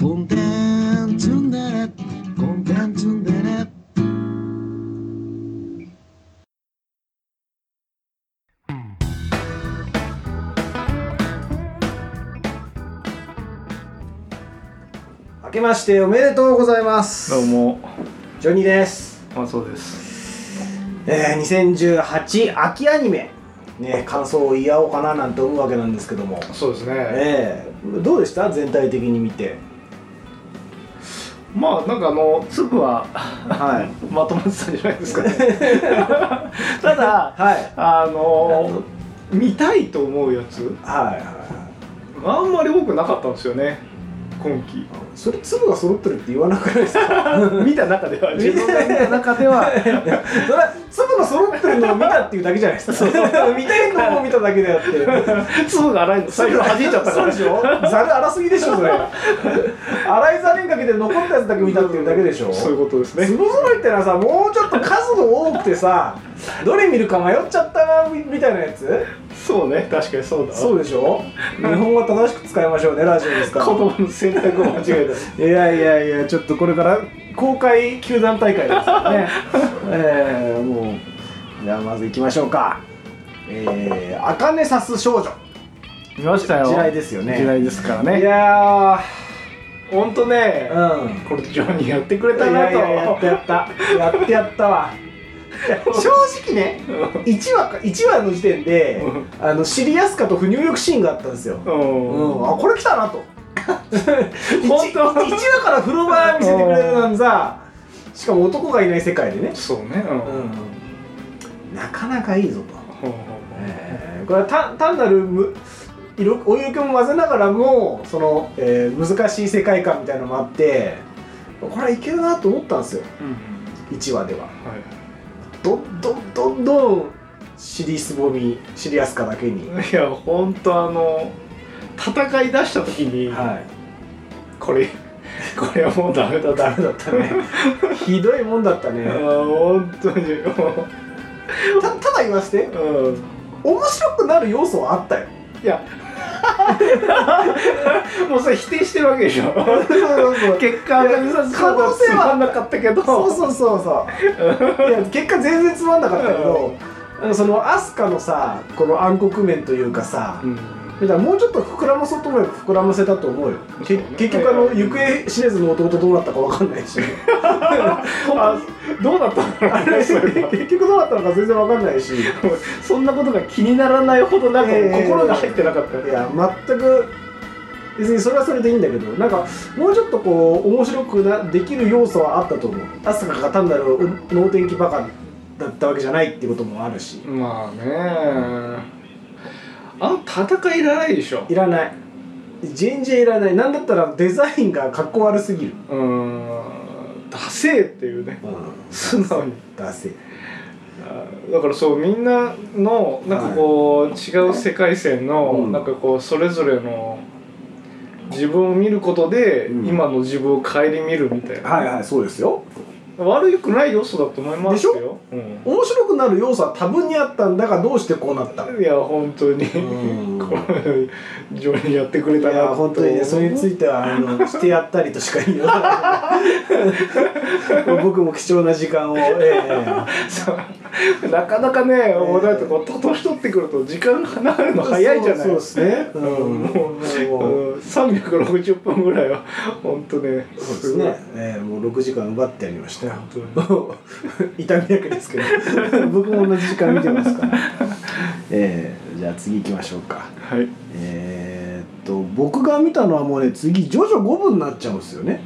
コンテンツンデレコンテンツンデレ明けましておめでとうございます。 どうもジョニーです。 そうです。 2018秋アニメね、感想を言い合おうかななんて思うわけなんですけども、 そうですね。 どうでした全体的に見て。 まあなんか粒ははいまとまってたんじゃないですかねただ、 はい、 見たいと思うやつ、あんまり多くなかったんですよね今期。 それ粒が揃ってるって言わなくないですか見た中では、自分が見た中ではそれは粒が揃ってるのを見たっていうだけじゃないですか見たいのを見ただけであって粒が荒いの最後弾いちゃったから。 そうでしょ。ザル荒すぎでしょそれ荒いザルにかけて残ったやつだけ見たっていうだけでしょ。 そういうことですね。 粒揃いってのはさ、もうちょっと数が多くてさどれ見るか迷っちゃったなみたいなやつ。 そうね、確かにそうだ。 そうでしょ日本語は正しく使いましょうね、ラジオですから言葉の選択を間違えた。 いやちょっとこれから公開球団大会ですからねもうじゃあまず行きましょうか。茜さす少女見ましたよ。 時代ですよね。 時代ですからね。 いやーほんとね、これジョニーやってくれたなと。 やってやったわ正直ね1話の時点でシリアスカと不入力シーンがあったんですよ。あ、これ来たなと本当 1話から風呂場見せてくれるなんざ、しかも男がいない世界でね。 そうね、 なかなかいいぞと。これは単なるお色気も混ぜながらもその、難しい世界観みたいなのもあって、これはいけるなと思ったんですよ、1話では。どんどん尻すぼみシリアスカだけに。 いやほんと戦い出した時に、これはもうダメだったねひどいもんだったね。 本当にただ言わせて、面白くなる要素はあったよ。 いやもうそれ否定してるわけでしょ結果可能性はなかったけど、 そういや結果全然つまんなかったけど、そのアスカのさこの暗黒面というかさ、だからもうちょっと膨らまそうと思えば膨らませたと思うよ。結局行方知れずの弟どうなったか分かんないしどうなったの結局どうなったのか全然分かんないしそんなことが気にならないほどなんか心が入ってなかった。 いや全く別にそれはそれでいいんだけど、なんかもうちょっとこう面白くできる要素はあったと思う。アスカが単なる能天気バカだったわけじゃないっていうこともあるし。 まあね、戦いいらないでしょ。 いらない、全然いらない。なんだったらデザインがかっこ悪すぎる。 ダセーっていうね、素直にダセー。 だからそう、みんなのなんかこう、違う世界線のなんかこうそれぞれの自分を見ることで、今の自分を顧みるみたいな。そうですよ。 悪くない要素だと思いますよ。 でしょ、面白くなる要素は多分にあったんだが、どうしてこうなった。 いや本当にこれジョニーやってくれたな。 いや本当にね、それについてはしてやったりとしか言わない僕も貴重な時間を、 なかなかね、もうだってこう年取ってくると時間が流れるの早いじゃない。 そうですね。 もう360分ぐらいは本当ね。 そうですね。もう6時間奪ってやりましたよ。痛み役ですけど僕も同じ時間見てますからじゃあ次行きましょうか。僕が見たのはもうね、次ジョジョ5部になっちゃうんですよね。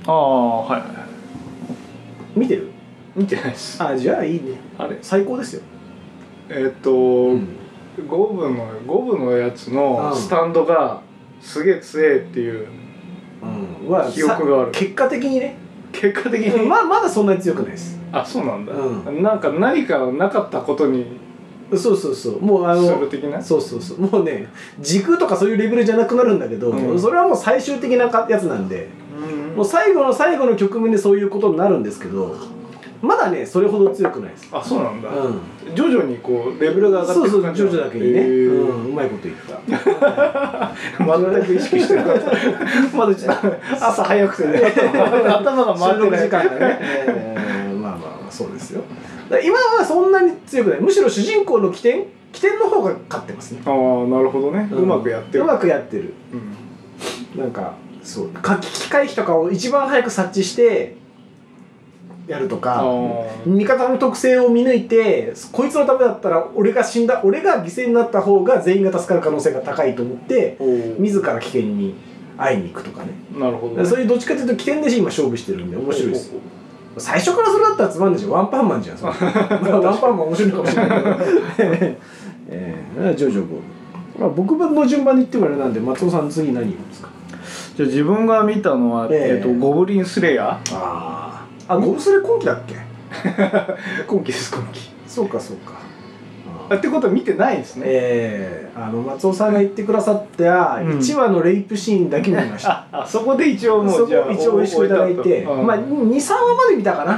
見てる？ 見てないです。 じゃあいいね。あれ最高ですよ。 5部のやつのスタンドがすげえ強えっていう記憶がある。 結果的にまだそんなに強くないです。 そうなんだ。なんか何かなかったことにそうもうする的な。 そうもうね、時空とかそういうレベルじゃなくなるんだけど、それはもう最終的なやつなんで、もう最後の局面でそういうことになるんですけど、 まだねそれほど強くないです。 あ、そうなんだ、 うん、 徐々にこうレベルが上がっていく感じ。 そう徐々だけにね、うまいこと言った全く意識してなかったまだちょっと朝早くてね頭が回ってない時間がね、まあまあそうですよ。今はそんなに強くない。むしろ主人公の起点の方が勝ってますね。 ああ、なるほどね、うまくやってる。 うまくやってる、なんかそう機械費とかを一番早く察知してやるとか、味方の特性を見抜いて、こいつのためだったら俺が犠牲になった方が全員が助かる可能性が高いと思って自ら危険に会いに行くとかね。 なるほどね。 そういうどっちかというと起点で今勝負してるんで面白いです。最初からそれだったらつまんないじゃん。ワンパンマンじゃん。ワンパンマン面白いかもしれないけどジョジョゴ、まあ、僕の順番で言ってもあれなんで、松尾さん次何言うんですか。 じゃあ自分が見たのは、ゴブリンスレイヤー。 ゴブスレ今期だっけ今期です。今期。 そうかそうか。 ってことは見てないんですね。 松尾さんが言ってくださった1話のレイプシーンだけ見ました。 そこで一応もうじゃあ一応おいしくいただいて、まあ 2,3 話まで見たかな。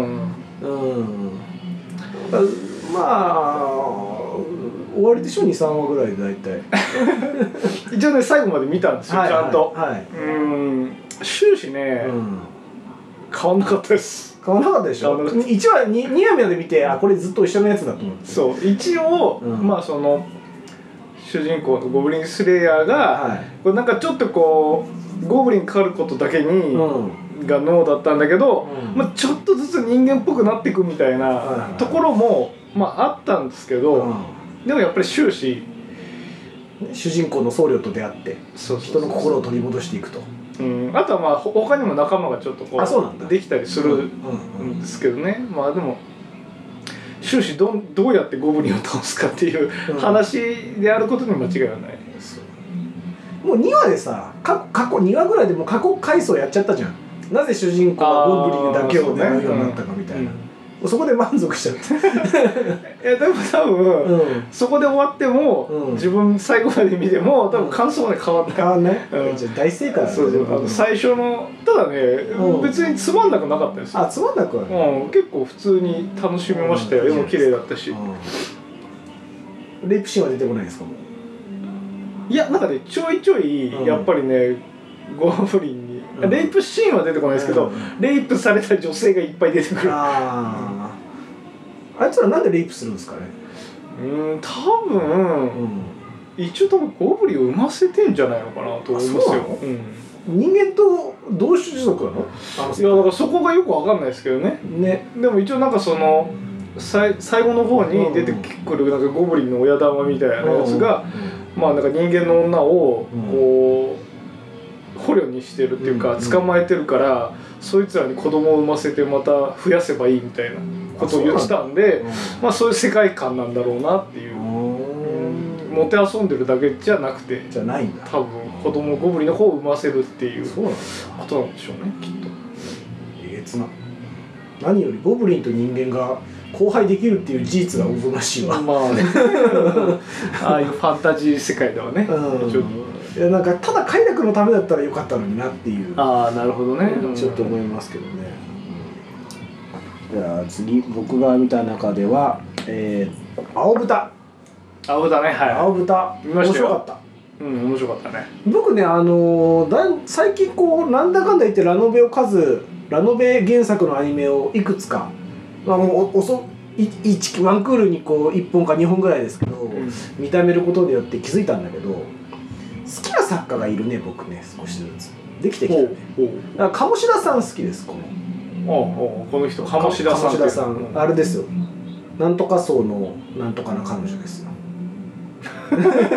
まあ終わりでしょ、2,3 話ぐらいで大体一応ね最後まで見たんですよ、ちゃんと。終始ね、変わんなかったです。 変わんなかったでしょ。1話 2話目まで見て、これずっと一緒のやつだと思って。 そう一応、まあその主人公のゴブリンスレイヤーが、これなんかちょっとこうゴブリン狩ることだけに、が脳だったんだけど、まあ、ちょっとずつ人間っぽくなっていくみたいなところも、まあ、あったんですけど、でもやっぱり終始主人公の僧侶と出会って人の心を取り戻していくと。 あとはまあ他にも仲間がちょっとこうできたりするんですけどね。まあでも終始どうやってゴブリンを倒すかっていう話であることに間違いはない。 もう2話でさ、過去2話ぐらいでもう過去回想やっちゃったじゃん。なぜ主人公はゴブリンだけを狙うようになったかみたいな。そこで満足しちゃってでも多分、そこで終わっても、自分最後まで見ても多分感想まで変わんない。 変わんない、じゃあ大正解だね。 そう最初のただね、別につまんなくなかったですよ。 つまんなくはね、 結構普通に楽しめましたよ。絵も綺麗だったし。 レイプシーンは出てこないですか。もういや、なんかねちょいちょいやっぱりね、ゴブリンにレイプシーンは出てこないですけど、レイプされた女性がいっぱい出てくる。あいつらなんでレイプするんですかね。 多分、一応多分ゴブリンを産ませてんじゃないのかなと思いますよ。 人間と同種族なの？ いやだからそこがよくわかんないですけどね。でも一応なんかその最後の方に出てくるなんかゴブリンの親玉みたいなやつが、まあなんか人間の女をこう捕虜にしてるっていうか捕まえてるから、そいつらに子供を産ませてまた増やせばいいみたいなことを言ってたんで、まあそういう世界観なんだろうなっていう。もてあそんでるだけじゃなくて、 じゃないんだ。 多分子供ゴブリンの方を産ませるっていうことなんでしょうね、きっと。 えげつな。何よりゴブリンと人間が交配できるっていう事実がおぞましいわ。 まあねああいうファンタジー世界ではね、 いやなんかただ快楽のためだったらよかったのになっていう。 なるほどね、 ちょっと思いますけどね。じゃあ次僕が見た中では、青豚。 青豚ね、はい。 青豚面白かった。 面白かったね。 僕ね最近こうなんだかんだ言ってラノベ原作のアニメをいくつか、まあもうワンクールにこう1本か2本ぐらいですけど、見た目ることによって気づいたんだけど、好きな作家がいるね。僕ね少しずつできてきたね。だから鴨志田さん好きです。この人鴨志田さん、 あれですよ、なんとか層のなんとかな彼女ですよ。ペ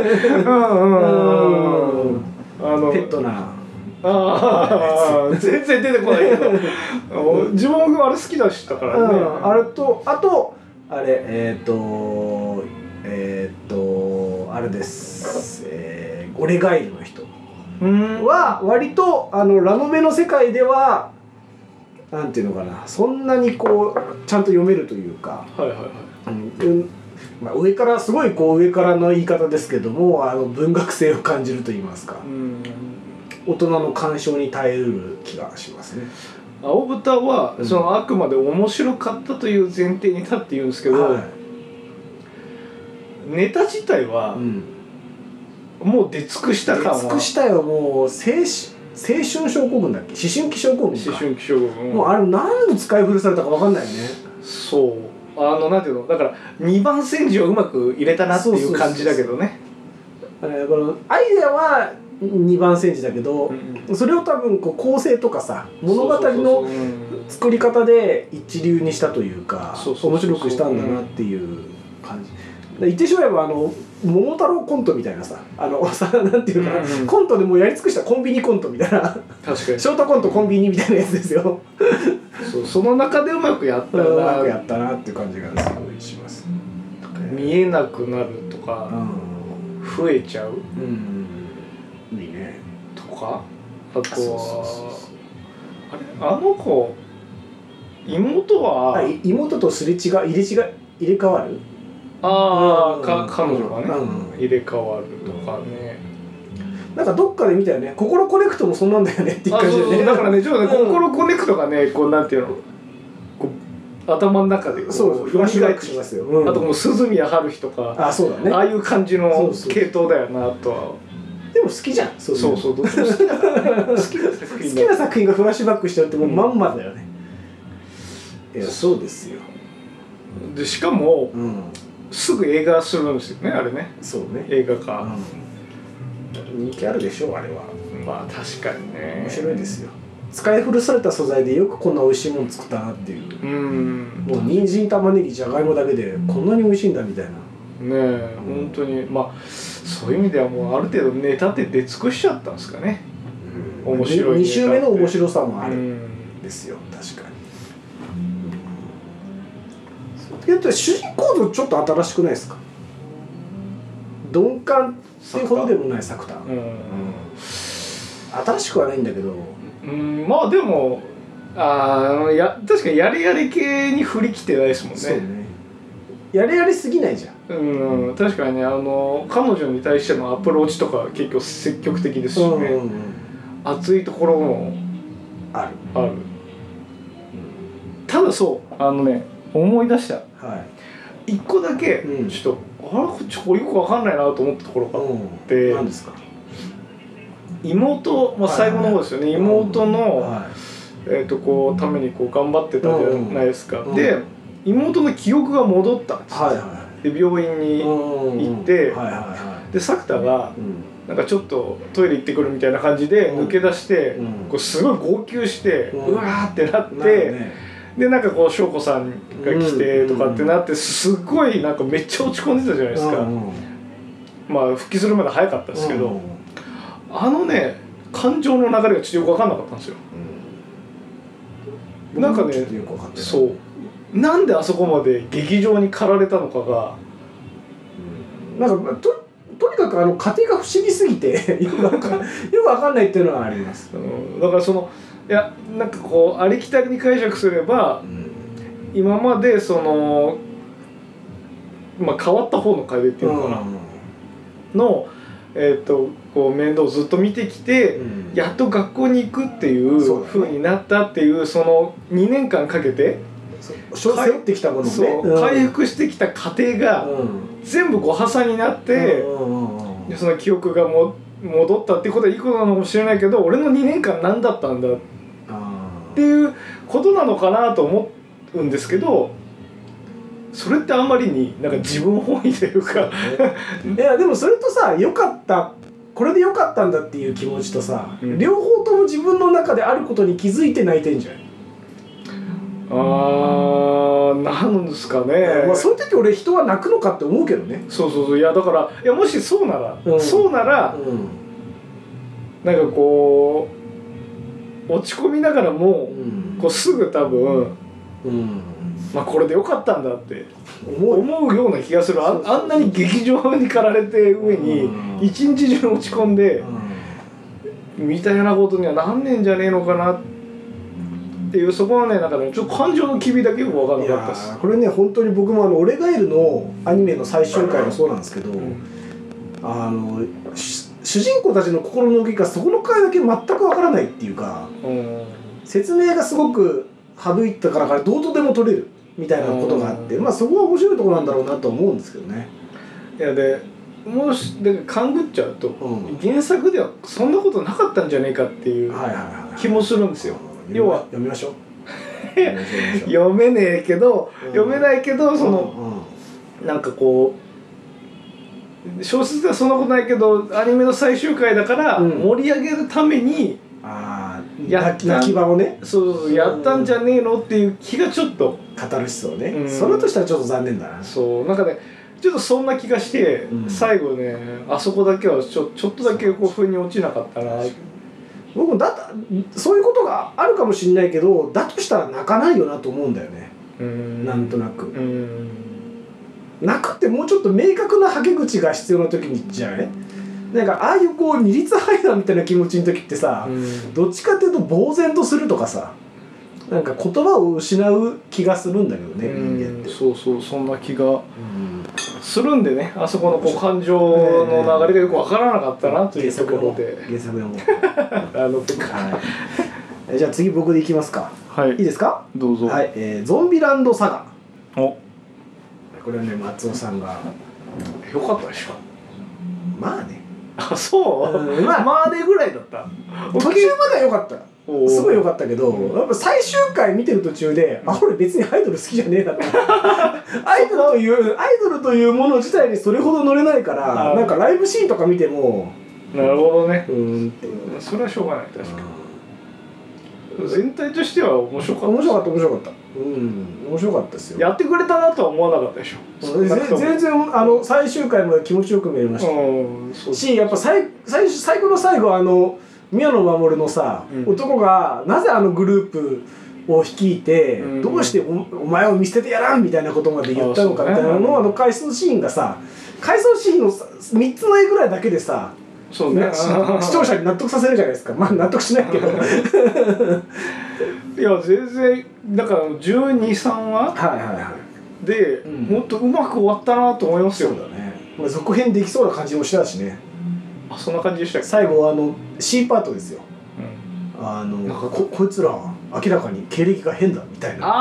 ットな全然出てこないけど自分もあれ好きだしたからね。 あれとあとあれあれです、オレガイルの人は割とラノベの世界ではなんていうのかな、そんなにこうちゃんと読めるというか、まあ、上からすごいこう上からの言い方ですけども文学性を感じると言いますか、大人の鑑賞に耐えうる気がしますね。 青豚はそのあくまで面白かったという前提に立って言うんですけど、はい、ネタ自体はもう出尽くした感は、 出尽くしたよ。もう青春症候群だっけ、思春期症候群か、 思春期症候群、 もうあれ何度使い古されたか分かんないよね。 そうなんていうの、だから2番煎じをうまく入れたなっていう感じだけどね。 このアイデアは2番煎じだけど、それを多分こう構成とかさ、物語の作り方で一流にしたというか、面白くしたんだなっていう感じ。言ってしまえば桃太郎コントみたいなさ、なんていうかな、コントでもうやり尽くしたコンビニコントみたいな、 確かにショートコントコンビニみたいなやつですよ。 その中でうまくやったな、 うまくやったなっていう感じがすごいします。 見えなくなるとか、増えちゃう、 いいねとか、あとはあの子妹は妹とすれ違い入れ替わる、 彼女がね、入れ替わるとかね、 なんかどっかで見たよね。心コネクトもそんなんだよねっていう感じでね。 だからね、ちょっとね、心コネクトがね、こうなんていうの、こう頭の中でこうフラッシュバックしますよ。 あともう鈴宮春日とか、 そうだね、 ああいう感じの系統だよなとは。 でも好きじゃん。 そうどっちも好きだからね。好きな作品がフラッシュバックしちゃうってもうまんまだよね。いや、そうですよ。 でしかも、すぐ映画するんですよね、あれね。 そうね、 映画化。 人気あるでしょう、あれは。 まあ確かにね。 面白いですよ。使い古された素材でよくこんな美味しいもの作ったなっていう。もう人参玉ねぎじゃがいもだけでこんなに美味しいんだみたいな。ねえ、本当にまあそういう意味ではもうある程度ネタって出尽くしちゃったんですかね。面白いネタって。2週目の面白さもあるんですよ、確かに。主人公像ちょっと新しくないですか？鈍感っていうほどでもない作田。新しくはないんだけど。 まあでも確かにやれやれ系に振り切ってないですもんね。 そうね。やれやれすぎないじゃん。 確かにね、彼女に対してのアプローチとか結構積極的ですしね。熱いところもある。ただ思い出した。一個だけちょっとよくわかんないなと思ったところがあって、 何ですか？ 妹、最後の方ですよね。妹のこうためにこう頑張ってたじゃないですか。で、妹の記憶が戻ったんです。で、病院に行って、で作田がなんかちょっとトイレ行ってくるみたいな感じで抜け出して、こうすごい号泣してうわーってなって。でなんかこう翔子さんが来てとかってなってすっごいなんかめっちゃ落ち込んでたじゃないですか。まあ復帰するまで早かったですけど、感情の流れがちょっとよく分かんなかったんですよ。なんかね、そうなんであそこまで劇場に駆られたのかが、 なんかとにかく家庭が不思議すぎてよく分かんないっていうのはあります。 だからいやなんかこうありきたりに解釈すれば、今まで変わった方の楓っていうのかな、のこう面倒をずっと見てきて、やっと学校に行くっていう風になったっていうその2年間かけて背負ってきたものね、 回復してきた過程が全部ご破産になって、その記憶が戻ったっていうことはいいことなのかもしれないけど、俺の2年間何だったんだっていうことなのかなと思うんですけど、それってあんまりになんか自分本位というかいやでもそれとさ、良かったこれで良かったんだっていう気持ちとさ、両方とも自分の中であることに気づいて泣いてんじゃん。 なんですかね。 そういう時俺人は泣くのかって思うけどね。 いやだからもしそうなら、なんかこう落ち込みながらも、こうすぐ多分、これでよかったんだって思うような気がする。あんなに劇場に駆られて上に一日中落ち込んで、みたいなことにはなんねんじゃねえのかなっていう、そこはね、なんかねちょっと感情の機微だけよく分からなかったです。 これね本当に僕も俺がいるのアニメの最終回もそうなんですけど、主人公たちの心の動きがそこの回だけ全く分からないっていうか、 説明がすごく省いたからどうとでも取れるみたいなことがあって、まあそこは面白いところなんだろうなと思うんですけどね。 いやでもしで勘ぐっちゃうと、原作ではそんなことなかったんじゃねえかっていう気もするんですよ。要は読みましょう。 読めねえけど、読めないけどその、なんかこう小説ではそんなことないけどアニメの最終回だから盛り上げるために、 泣き場をね、 そうやったんじゃねえのっていう気がちょっとカタルシスをね、それとしたらちょっと残念だな。 そうなんかねちょっとそんな気がして、最後ねあそこだけはちょっとだけこう腑に落ちなかったな。 僕もそういうことがあるかもしれないけど、だとしたら泣かないよなと思うんだよね。なんとなく泣くってもうちょっと明確なはけ口が必要な時にじゃない？なんかああいうこう二律背反みたいな気持ちの時ってさ、どっちかっていうと呆然とするとかさ、なんか言葉を失う気がするんだけどね、人間って。 そうそんな気がするんでね、あそこのこう感情の流れがよく分からなかったなというところで。 原作読もう。じゃあ次僕でいきますか。 はい。いいですか？ どうぞ。 はい。ゾンビランドサガ。 お。 これはね松尾さんがよかったでしょ。 まあね。 あ、そう。まあねぐらいだった。 途中までは良かった。すごい良かったけど、やっぱ最終回見てる途中で、俺別にアイドル好きじゃねえなってアイドルというもの自体にそれほど乗れないから、なんかライブシーンとか見ても、 なるほどね。それはしょうがない。確かに全体としては面白かった。 面白かった面白かったですよ。 やってくれたなとは思わなかったでしょ。 全然最終回まで気持ちよく見えましたし、やっぱ最後の最後宮野真守のさ、男がなぜグループを率いて、どうしてお前を見捨ててやらんみたいなことまで言ったのかみたいなのを回想シーンがさ、回想シーンの3つの絵ぐらいだけでさ、 そうね、 視聴者に納得させるじゃないですか。まあ納得しないけどいや全然だから12、3話でもっとうまく終わったなと思いますよ。 そうだね。続編できそうな感じもしてたしね。 あ、そんな感じでしたっけ？ 最後C パートですよ。こいつら明らかに経歴が変だみたいな。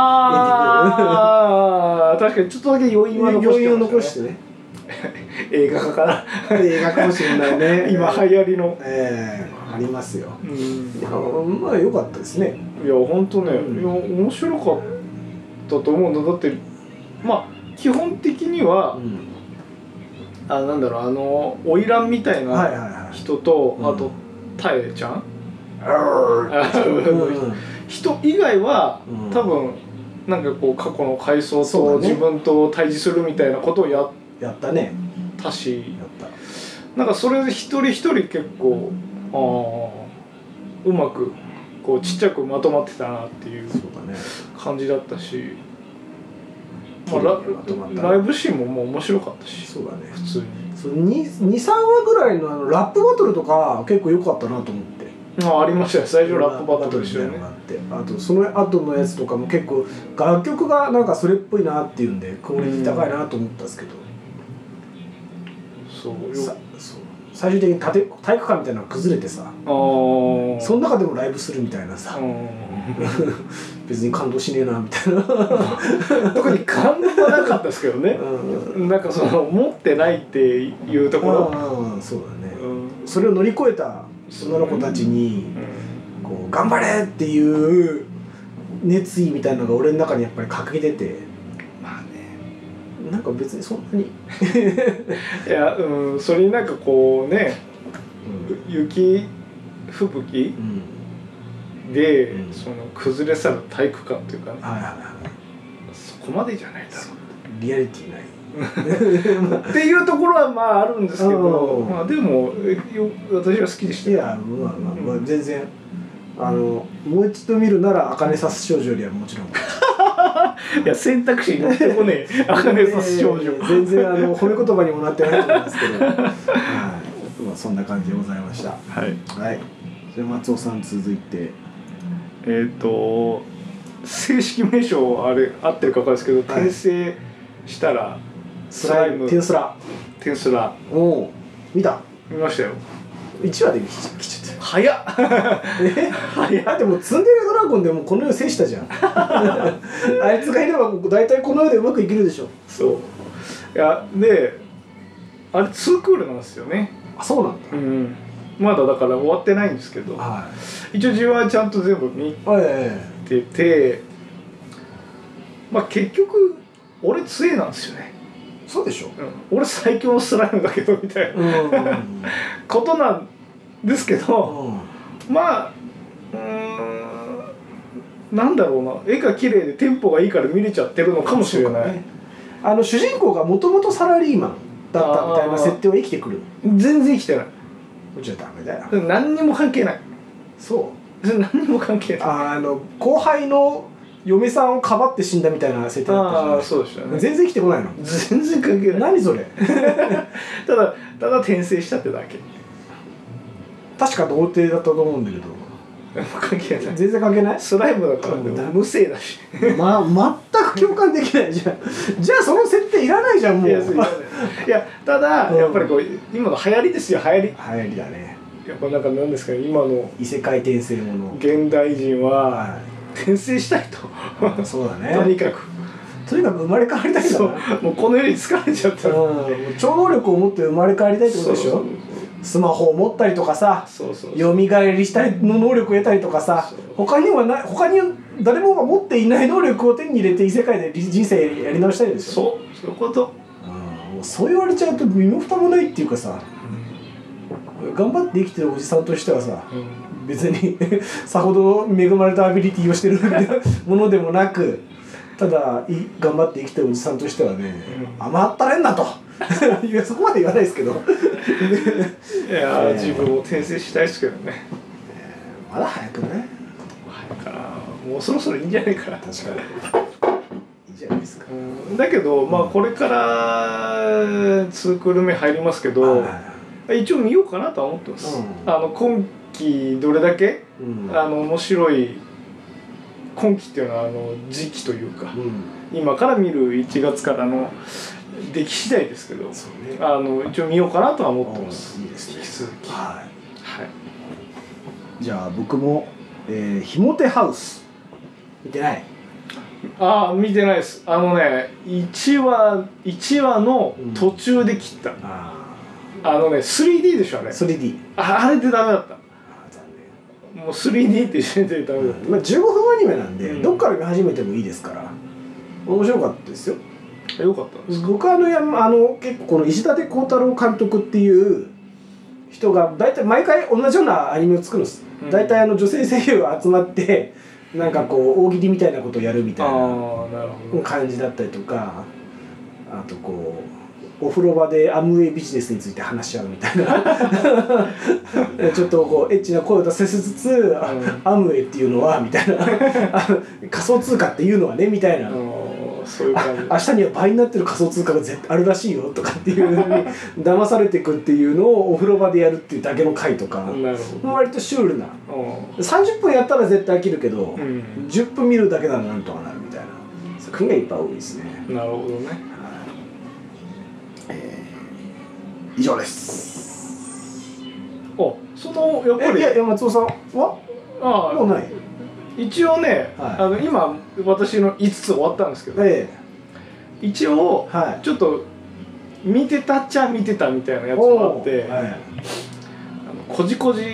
確かにちょっとだけ余韻を残してね。 映画化かな。 映画かもしれないね。 今流行りの。 ありますよ。まあ良かったですね。 いや本当ね、面白かったと思うんだ。だってまあ基本的には。なんだろう花魁みたいな人と、あとタエちゃん人以外は多分なんかこう過去の回想と自分と対峙するみたいなことをやったね。 たし、なんかそれで一人一人結構うまくこうちっちゃくまとまってたなっていう感じだったし。ライブシーンももう面白かったし、 そうだね、 普通に 2,3 話ぐらいのラップバトルとか結構良かったなと思って。 ありましたよ、最初ラップバトルでしたよね。 あとその後のやつとかも結構楽曲がなんかそれっぽいなっていうんでクオリティ高いなと思ったんですけど、最終的に体育館みたいなのが崩れてさ、その中でもライブするみたいなさ別に感動しねえなみたいな特に感動はなかったですけどね、なんかその持ってないっていうところ、 そうだね、それを乗り越えた女の子たちにこう頑張れっていう熱意みたいなのが俺の中にやっぱり掲げてて、まあね、なんか別にそんなにいや、それになんかこうね、雪吹雪、で、その崩れ去る体育館というかね、そこまでじゃないだろう、 リアリティないっていうところはまああるんですけど、まあでも私は好きでした。 いや、まあ全然もう一度見るなら茜さす少女よりはもちろんいや選択肢に乗ってこねえ茜さす少女全然褒め言葉にもなってないと思いますけどまあそんな感じでございました。はい、じゃあ松尾さん続いて正式名称あれ合ってるか分かるんですけど、転生したらスライムテンスラおお見た？ 見ましたよ。 1話で来ちゃった。 早っだってもうツンデレドラゴンでもうこの世制したじゃんあいつがいれば大体この世でうまくいけるでしょ。 そういやであれ2クールなんですよね。 あ、そうなんだ。 まだだから終わってないんですけど、 はい、 一応自分はちゃんと全部見てて、まあ結局俺強えなんですよね。 そうでしょ、 俺最強のスライムだけどみたいなことなんですけど、まあなんだろうな、絵が綺麗でテンポがいいから見れちゃってるのかもしれない、ね、 主人公がもともとサラリーマンだったみたいな設定は生きてくる。 全然生きてない。 じゃダメだよ。 何にも関係ない。 そう何にも関係ない。 後輩の嫁さんをかばって死んだみたいな設定だったじゃない。 そうでしたね。 全然生きてこないの。 全然関係ない。 何それただ転生したってだけ。 確か童貞だったと思うんだけど関係ない。 全然関係ない。 スライムだから無性だし全く共感できないじゃんじゃあその設定いらないじゃんもう。いやただ、やっぱりこう今の流行りですよ。流行りだね。 やっぱなんか何ですかね、今の異世界転生もの現代人は転生したいとそうだね。 とにかく生まれ変わりたいんだな。 もうこの世に疲れちゃったら超能力を持って生まれ変わりたいってことでしょ。スマホを持ったりとかさ、よみがえりしたりの能力を得たりとかさ、他に誰もが持っていない能力を手に入れて異世界で人生やり直したいんですよ。 そういうこと。 そう言われちゃうと身も蓋もないっていうかさ、頑張って生きてるおじさんとしてはさ、別にさほど恵まれたアビリティをしてるものでもなく、ただ頑張って生きてるおじさんとしてはね、甘ったれんなといやそこまで言わないですけどいや自分も転生したいですけどね。 まだ早くない？ 早いかな。もうそろそろいいんじゃないかな。 確かにいいじゃないですか。 だけど、まあこれから2クール目入りますけど、一応見ようかなとは思ってます、今期どれだけ、面白い今期っていうのは時期というか、今から見る1月からの出来次第ですけど、一応見ようかなとは思ってます。 いいですね。 引き続き。はい。 じゃあ僕もひもてハウス見てない？ 見てないです。1話の途中で切った。3D でしょあれ。 3D。 あれでダメだった。もう 3D って一緒にダメだった。 15分アニメなんで、どっから見始めてもいいですから面白かったですよ。 よかったんですか？ 僕結構この石立幸太郎監督っていう人が大体毎回同じようなアニメを作るんです。大体女性声優が集まってなんかこう大喜利みたいなことをやるみたいな感じだったりとか、あとこうお風呂場でアムウェイビジネスについて話し合うみたいなちょっとこうエッチな声を出せつつ、アムウェイっていうのはみたいな仮想通貨っていうのはねみたいな、 そういう感じ。 明日には倍になってる仮想通貨があるらしいよとかっていうのに騙されていくっていうのをお風呂場でやるっていうだけの回とか、割とシュールな、30分やったら絶対飽きるけど、10分見るだけならなんとかなるみたいな作品がいっぱい多いですね。 なるほどね。 以上です。 やっぱりいや松尾さんはもうない？ 一応ね、今私の5つ終わったんですけど、一応、ちょっと見てたっちゃ見てたみたいなやつもあって、こじこじ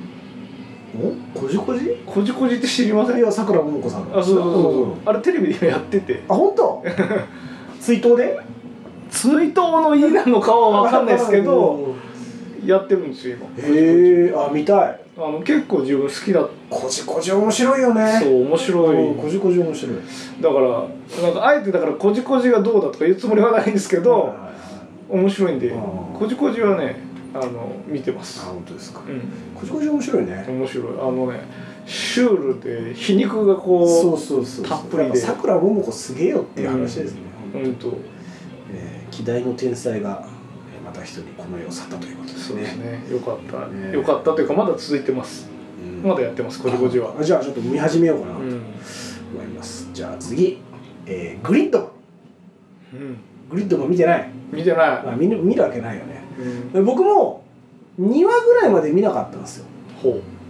って知りません？ いや、さくらももこさん。 そうあれテレビでやってて。 本当？追悼で？ 追悼の意なのかは分かんないですけどやってるんですよ今。見たい。 結構自分好きだ。 こじこじ面白いよね。 そう面白い。 こじこじ面白い。 だからなんかあえてこじこじがどうだとか言うつもりはないんですけど、面白いんでこじこじはね見てます。 本当ですか。こじこじ面白いね。 面白い。シュールで皮肉がこうたっぷりで。 さくらももこすげえよっていう話ですね。 本当。 希代の天才がまた一人この世を去ったということですね。 そうですね。よかった。よかったというかまだ続いてます。まだやってます。こじこじは。 じゃあちょっと見始めようかなと思います。じゃあ次、グリッドマン。グリッドマン見てない？ 見てない。 見るわけないよね。僕も2話ぐらいまで見なかったんですよ。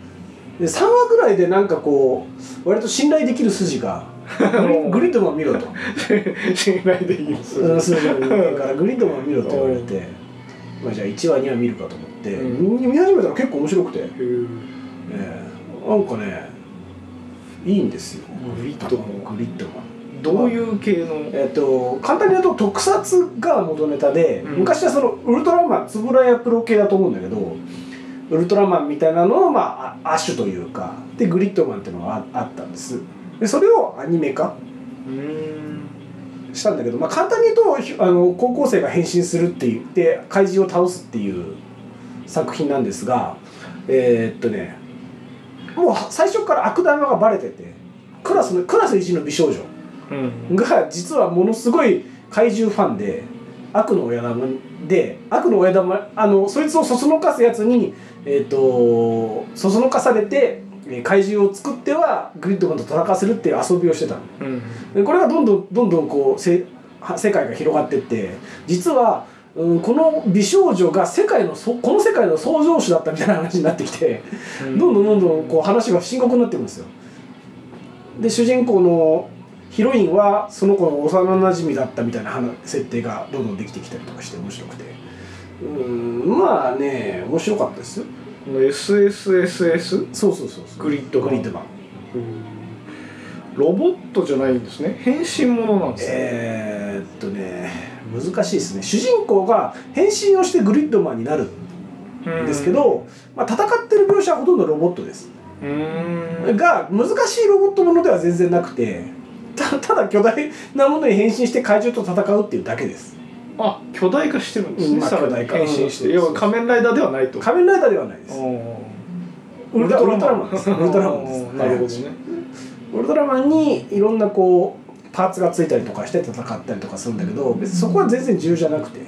で3話ぐらいでなんかこう割と信頼できる筋がグリッドマン見ろと信頼できる筋が見るからグリッドマン見ろと言われて、まあ、じゃあ1話2話見るかと思って、見始めたら結構面白くて、なんかねいいんですよ。 グリッドマンどういう系の、 簡単に言うと特撮が元ネタで、昔はそのウルトラマン円谷プロ系だと思うんだけど、ウルトラマンみたいなのの、まあ、亜種というかでグリッドマンっていうのがあったんです。でそれをアニメ化したんだけど、まあ、簡単に言うと高校生が変身するって言って怪獣を倒すっていう作品なんですが、もう最初から悪玉がバレててクラス1の美少女が実はものすごい怪獣ファンで悪の親玉そいつをそそのかすやつに、そそのかされて怪獣を作ってはグリッドマンと戦わせるっていう遊びをしてたの、でこれがどんどんこう世界が広がっていって、実は、この美少女がこの世界の創造主だったみたいな話になってきて、どんどんこう話が深刻になっていくんですよ。で主人公のヒロインはその子の幼なじみだったみたいな設定がどんどんできてきたりとかして面白くて、まあね面白かったですよ。 SSSS？ そうグリッドマン、ロボットじゃないんですね。変身ものなんですね。 難しいですね。主人公が変身をしてグリッドマンになるんですけど、まあ、戦ってる描写はほとんどロボットです。が難しいロボットものでは全然なくて、ただ巨大なものに変身して怪獣と戦うっていうだけです。 あ、巨大化してるんですね。 巨大化変身して、要は仮面ライダーではないと。 仮面ライダーではないです。ウルトラマンです。 なるほどね。 ウルトラマンにいろんなこうパーツがついたりとかして戦ったりとかするんだけど、別にそこは全然重要じゃなくて、 な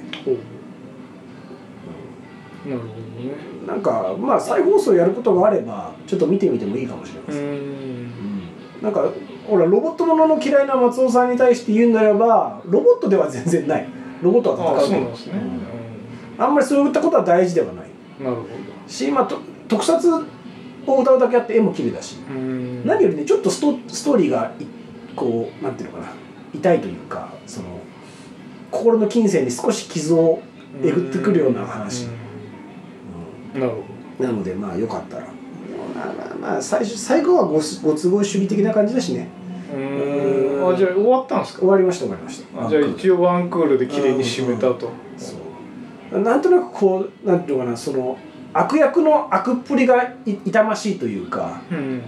るほどね。 なんかまあ再放送やることがあればちょっと見てみてもいいかもしれません。なんかほらロボットものの嫌いな松尾さんに対して言うならば、ロボットでは全然ない。ロボットは戦うけど、あんまりそういったことは大事ではない。 なるほど。 し、まあ特撮を歌うだけあって絵も綺麗だし、何よりねちょっとストーリーがこうなんていうのかな、痛いというか、その心の金銭に少し傷をえぐってくるような話。 なるほど。なのでまあよかったら、まあ最後はご都合主義的な感じだしね。 あ、じゃあ終わったんですか？ 終わりました。 じゃあ一応ワンクールで綺麗に締めたと。 そうなんとなくこうなんていうのかな、その悪役の悪っぷりが痛ましいというか、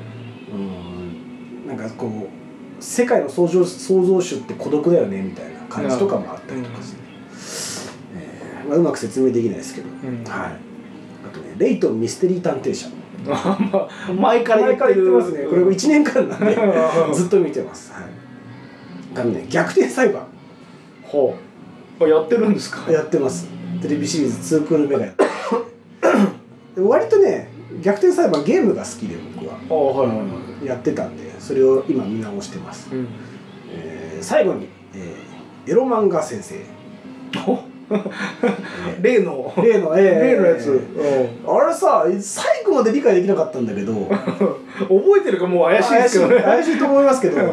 なんかこう世界の創造主って孤独だよねみたいな感じとかもあったりとかして、まあ、うまく説明できないですけど、はい。あとね、レイトンミステリー探偵社。 前から言ってますね。これ1年間なんでずっと見てます。はい。ね、逆転裁判。 ほう。やってるんですか？ やってます。テレビシリーズ2クール目がやってで割とね、逆転裁判ゲームが好きで僕は、やってたんで、それを今見直してます。最後に、エロ漫画先生。 例のやつ、 あれさ、最後まで理解できなかったんだけど覚えてるかもう怪しいですけどね。 怪しいと思いますけど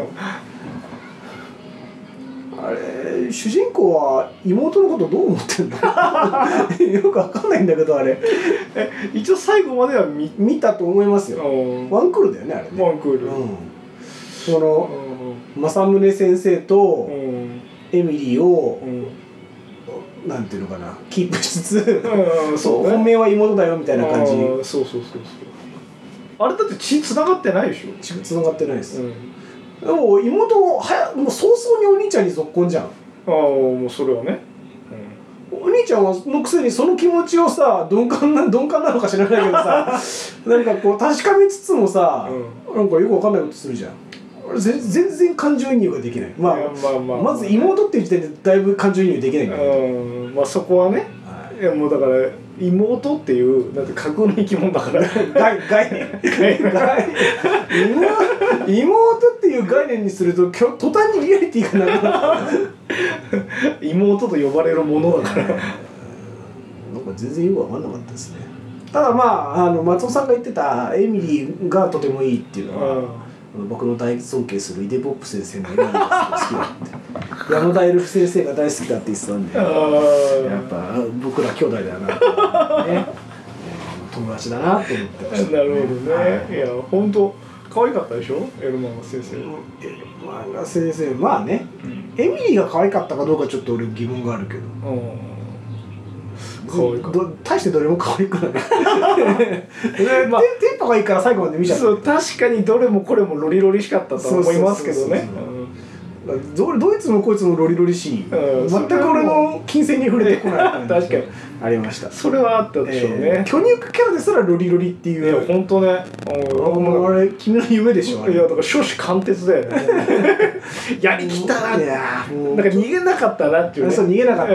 あれ、主人公は妹のことどう思ってんのよくわかんないんだけど、あれ一応最後までは見たと思いますよ。ワンクールだよね、あれね。 ワンクール、 その政宗先生とエミリーを、なんていうのかな、キープしつつ本命は妹だよみたいな感じ。 そうあれだって血繋がってないでしょ？ 血繋がってないです。でも妹もう早々にお兄ちゃんにぞっこんじゃん。 もうそれはね、 お兄ちゃんのくせにその気持ちをさ、鈍感なのか知らないけどさなんかこう確かめつつもさ、なんかよくわかんないことするじゃん。全然感情移入ができない。まず妹っていう時点でだいぶ感情移入できないんだけど、 まあそこはね、いやもうだから妹っていうだって架空の生き物だから概念妹っていう概念にすると途端にリアリティがなくなる妹と呼ばれるものだからなんか全然よく分かんなかったですね。 ただまあ松尾さんが言ってたエミリーがとてもいいっていうのは、僕の大尊敬するイデポップ先生のエミリーが好きだって山田エルフ先生が大好きだって言ってたんで、やっぱ僕ら兄弟だよなってね友達だなと思ってました、 なるほどね、いや本当可愛かったでしょエルマンガ先生。 エルマンガ先生まあね、エミリーが可愛かったかどうかちょっと俺疑問があるけど、可愛かった大してどれも可愛くないテンポがいいから最後まで見ちゃう。 そう確かにどれもこれもロリロリしかったと思いますけどね。 どいつもこいつもロリロリしい、全く俺の金銭に触れてこない感じ確かにありました。 それはあったでしょうね。 巨乳キャラですらロリロリっていう。 いや本当ね。 あれ君の夢でしょ。 いやだから初子貫徹だよね。やりきったな。 いやもうなんか逃げなかったなっていうね。 そう逃げなかった。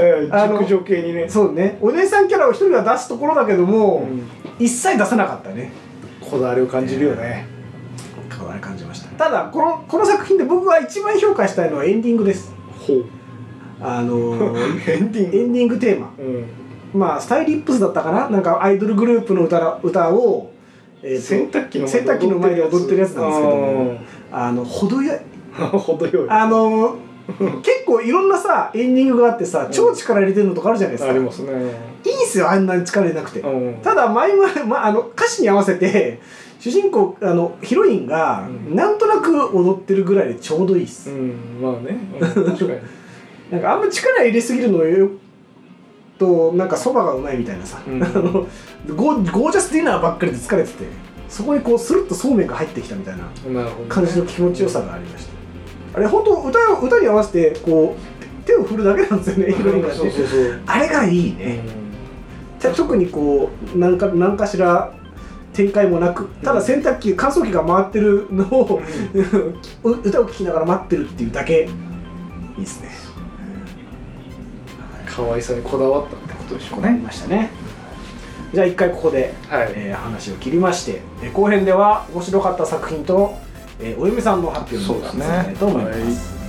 熟女系にね。 そうね。お姉さんキャラを一人は出すところだけども、一切出さなかったね。 こだわりを感じるよね。 こだわり感じました。ただこの作品で僕が一番評価したいのはエンディングです。 ほう。 エンディングテーマ。まあスタイリップスだったかな、なんかアイドルグループの歌を、 洗濯機の前で踊ってるやつなんですけども、程よい程よい結構いろんなさエンディングがあってさ、超力入れてるのとかあるじゃないですか。 ありますね。 いいんすよあんなに力入れなくて。ただ歌詞に合わせて主人公ヒロインがなんとなく踊ってるぐらいでちょうどいいっす。 まあね、確かになんかあんま力入れすぎるのよとなんかそばがうまいみたいなさ、ゴージャスディナーばっかりで疲れてて、そこにこうスルッとそうめんが入ってきたみたたいな感じの気持ちよさがありました。あれ本当歌に合わせてこう手を振るだけなんですよね、ヒロインがね。あれがいいね。特にこう何かしら展開もなく、ただ洗濯機乾燥機が回ってるのを歌を聴きながら待ってるっていうだけいいですね。 可愛さにこだわったってことでしょうね。 ありましたね。じゃあ一回ここで、話を切りまして、後編では面白かった作品と、お嫁さんの発表に進みたいと思います。